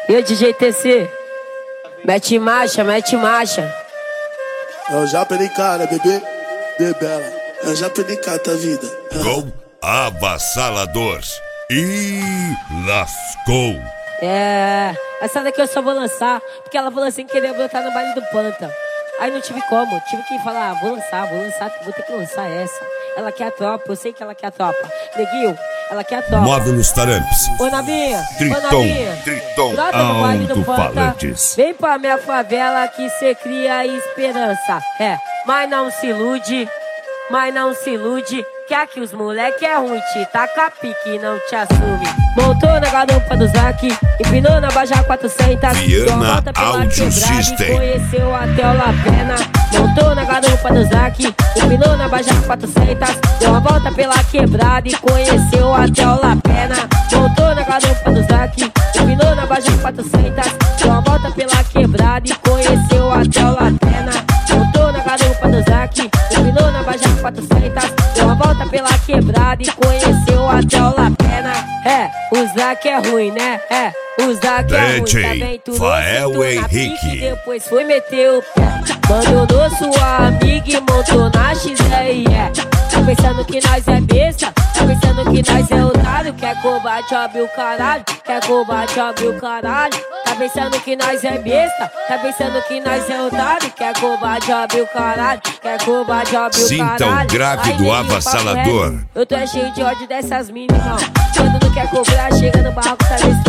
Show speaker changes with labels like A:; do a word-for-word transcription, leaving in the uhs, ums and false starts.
A: E o D J T C? Mete marcha, mete marcha.
B: Eu já perdi cara, bebê, bebela. Eu já perdi cara, tá vida.
C: Com avassalador. E lascou.
A: É, essa daqui eu só vou lançar porque ela falou assim que queria botar no baile do Panta. Aí não tive como, tive que falar, ah, vou lançar, vou lançar, vou ter que lançar essa. Ela quer a tropa, eu sei que ela quer a tropa. Neguinho, ela quer a tropa.
C: Módulos Taramps.
A: Ô Nabinha,
C: Triton,
A: ô Nabinha,
C: Triton,
A: brota no baile do Panta.
C: alto-falantes.
A: Vem pra minha favela que cê cria esperança. É, mas não se ilude, mas não se ilude. Que aqui os moleque é ruim, te taca pique e não te assume. Montou na garupa do Zac, empinou na Baja quatrocentos.
C: Viana Audio System.
A: Conheceu até o Lapena. Montou na garupa do Zac, empinou na Baja quatrocentos. Deu uma volta pela quebrada e conheceu até o Lapena. Montou na garupa do Zac, empinou na Baja quatrocentos. Deu uma volta pela quebrada e conheceu até o Lapena. Montou na garupa do Zac, empinou na Baja quatrocentos. Deu uma volta pela quebrada e conheceu até o Lapena. É, o Zac é ruim, né? É, o Zac é ruim, tá bem? Tu
C: Fael Henrique.
A: Depois foi meter o pé. Abandonou sua amiga e montou na X R E. Tá pensando que nós é besta? Tá pensando que nós é otário? Quer combate, abre o caralho. Quer combate, abre o caralho. Tá pensando que nós é besta? Tá pensando que nós é otário? Quer combate, abre o caralho. Quer combate, abre o caralho.
C: Sinta o grave do avassalador.
A: Eu tô cheio de ódio dessas minas, não. Quando não quer cobrar, chega no barco, tá nesse